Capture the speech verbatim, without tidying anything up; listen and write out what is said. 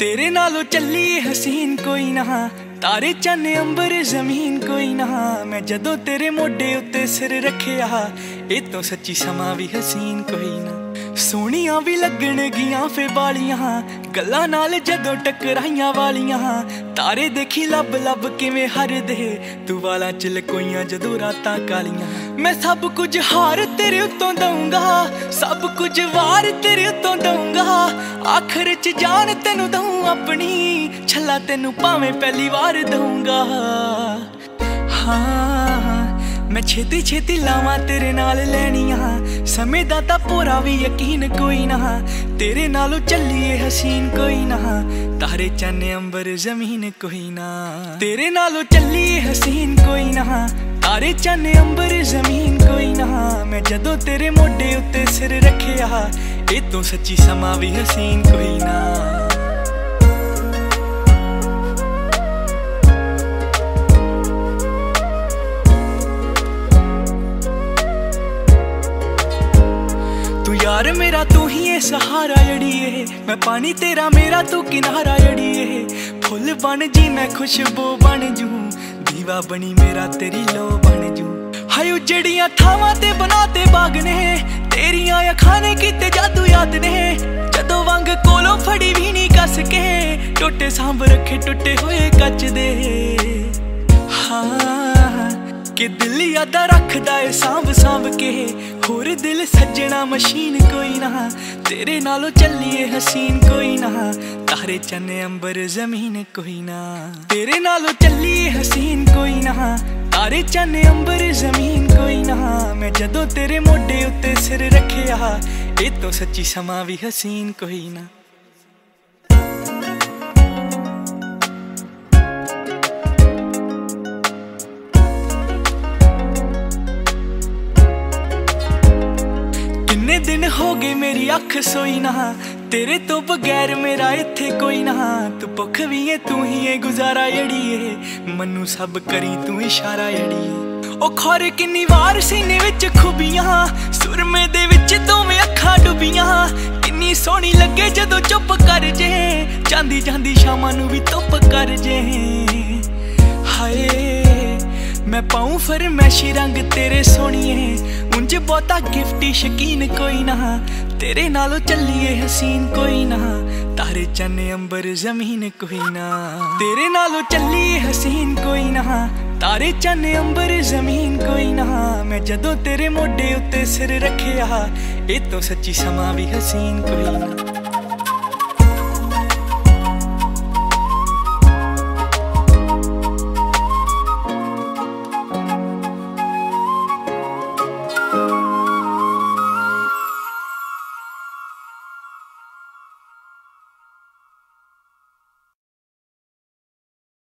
तेरे नालों चली हसीन कोई ना, तारे चन्न अंबर जमीन कोई ना। मैं जदों तेरे मोढे उत्ते सिर रखिया, ए तो सच्ची समा भी हसीन कोई ना। सोहणियां भी लगण गियां फे बालियां, गल्लां नाल जदों टकराइयां वालियां। तारे देखी लब लब किवें हरदे, तू वालां च लकोइयां जदों रातां कालियां। मैं सब कुछ हार तेरे उत्तों दूंगा, सब कुछ वार तेरे उत्तों दूंगा। आखिर च जान तेनू दूं अपनी, छल्ला तेनू भावें पहली वार दूंगा। हाँ मैं छेती छेती लावां तेरे नाल लैनियां, समय दा तां पूरा भी यकीन कोई ना। तेरे नालों चलिए हसीन कोई ना, तारे चन्न अंबर जमीन कोई ना। तेरे नालों चलिए हसीन कोई ना, तारे चन्न अंबर जमीन कोई ना। मैं जदों तेरे मोढे उत्ते सिर रखिया, ए तो सच्ची समा भी हसीन कोई ना। यार मेरा तू ही है सहारा जड़िए, मैं पानी तेरा मेरा तू किनारा जड़िए। फुल बन जी मैं खुशबू बन जू, दीवा बनी मेरा तेरी लो बन जू। हाय उजड़ियां थावां ते बनाते बाग ने, तेरियां अखां ने कीते जादू याद ने। जदों वंग कोलों फड़ी भी नहीं कस के, टोटे सांभ रखे टुटे हुए कच दे। हाँ कि दिल यादा रखदा है सांभ सांभ के, होर दिल सजना मशीन कोई ना। तेरे नालों चलिए हसीन कोई ना, तारे चन्न अंबर जमीन कोई ना। तेरे नालों चलिए हसीन कोई ना, तारे चन्न अंबर जमीन कोई ना। मैं जदों तेरे मोढे उत्ते सिर रखिया, ए तो सच्ची समा भी हसीन कोई ना। किन्ने दिन हो गए मेरी अख सोई ना, तेरे तो बगैर मेरा इत्थे कोई ना। तू भुख भी है तू ही है गुजारा जड़िए, मन्नू सब करी तू इशारा जड़िए। ओ खौर किन्नी वार सीने विच खुबियां, सुरमे दे विच दोवें अखां डुबियां। किन्नी सोहनी लगे जदों चुप कर जे, जांदी जांदी शामां नू भी धुप कर जे। हाय मैं पाऊं फरमैशी रंग तेरे सोहणिए, उंज बहुता गिफ्टी शकीन कोई ना। तेरे नालों चलिए हसीन कोई ना, तारे चन्न अंबर जमीन कोई ना। तेरे नालों चलिए हसीन कोई ना, तारे चन्न अंबर जमीन कोई ना। मैं जदों तेरे मोढे उत्ते सिर रखिया, ए तो सच्ची समा भी हसीन कोई ना।